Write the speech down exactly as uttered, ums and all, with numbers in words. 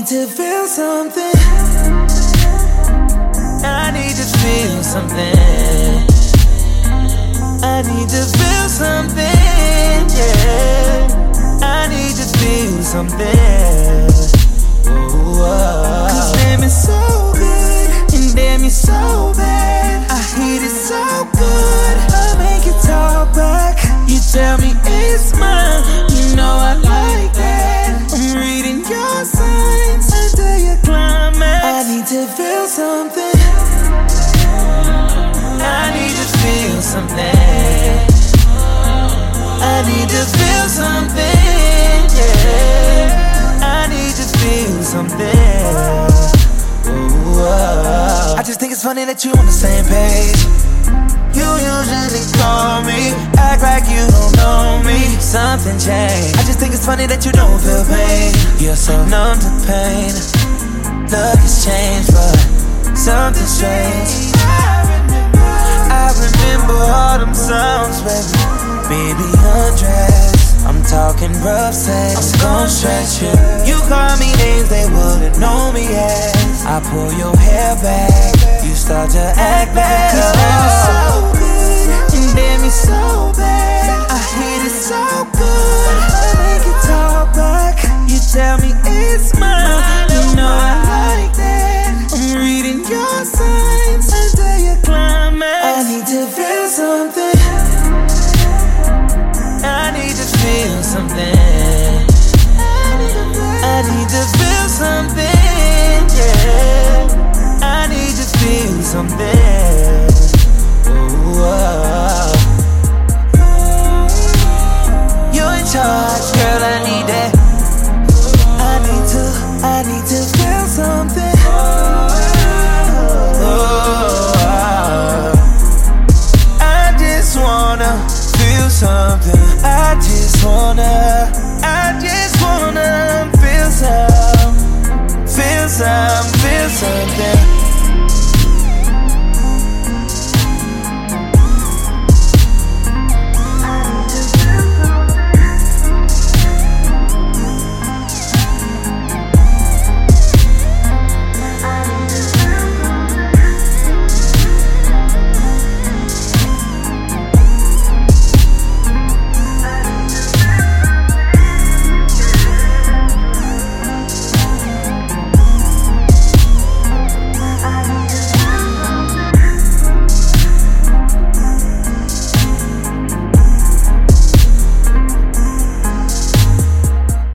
to feel something. I need to feel something. I need to feel something, yeah. I need to feel something. Ooh, oh. Cause damn, it's so good, and damn, you're so bad. I hate it so good, I make it talk back. You tell me it's mine, you know I like that. I'm reading your signs until you climax. I need to feel something. I need to feel something. I need to feel something, yeah. I need to feel something. Ooh, oh. I just think it's funny that you on the same page. You usually call me, act like you don't know me. Something changed. I just think it's funny that you don't feel pain. You're so numb to pain. Love has changed, but something strange. I remember all them songs, baby. Baby, undress. I'm talking rough sex. I'm gon' stretch you. You call me names they wouldn't know me as. I pull your hair back. You start to act bad. Cause